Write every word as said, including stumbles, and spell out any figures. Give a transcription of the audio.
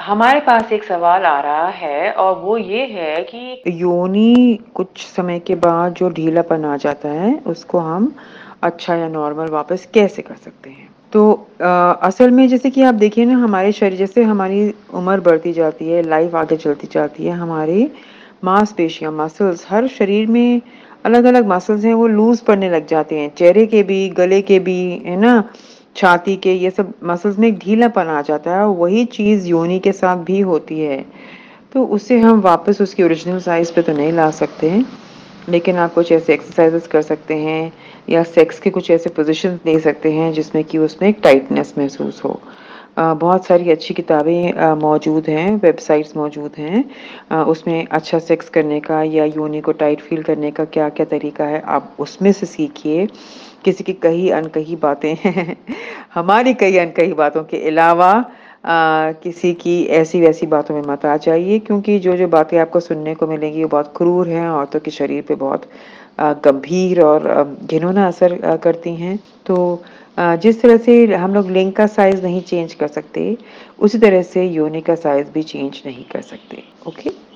हमारे पास एक सवाल आ रहा है और वो ये है कि योनि कुछ समय के बाद जो ढीलापन आ जाता है उसको हम अच्छा या नॉर्मल वापस कैसे कर सकते हैं। तो अ, असल में जैसे कि आप देखिए ना, हमारे शरीर जैसे हमारी उम्र बढ़ती जाती है, लाइफ आगे चलती जाती है, हमारे मांसपेशियां मसल्स हर शरीर में अलग अलग मसल्स हैं वो लूज पड़ने लग जाते हैं, चेहरे के भी, गले के भी, है ना, छाती के, ये सब मसल्स में एक ढीलापन आ जाता है और वही चीज़ योनि के साथ भी होती है। तो उससे हम वापस उसकी ओरिजिनल साइज़ पे तो नहीं ला सकते हैं, लेकिन आप कुछ ऐसे एक्सरसाइजेस कर सकते हैं या सेक्स के कुछ ऐसे पोजीशंस ले सकते हैं जिसमें कि उसमें एक टाइटनेस महसूस हो। अ, बहुत सारी अच्छी किताबें अ, मौजूद हैं, वेबसाइट्स मौजूद हैं। अ, उसमें अच्छा सेक्स करने का या योनि को टाइट फ़ील करने का क्या-क्या तरीका है, आप उसमें से सीखिए। किसी की कही अनकही बातें हैं हमारी कही अनकही बातों के अलावा अ, किसी की ऐसी-वैसी बातों में मत आ जाइए, क्योंकि जो-जो बातें आपको सुनने को मिलेंगी वो बहुत क्रूर हैं, औरतों के शरीर पे बहुत अ, गंभीर और अ, घिनौना असर अ, करती हैं। तो अ, जिस तरह से हम लोग लिंग का साइज़ नहीं चेंज कर सकते, उसी तरह से योनि का साइज़ भी चेंज नहीं कर सकते। ओके?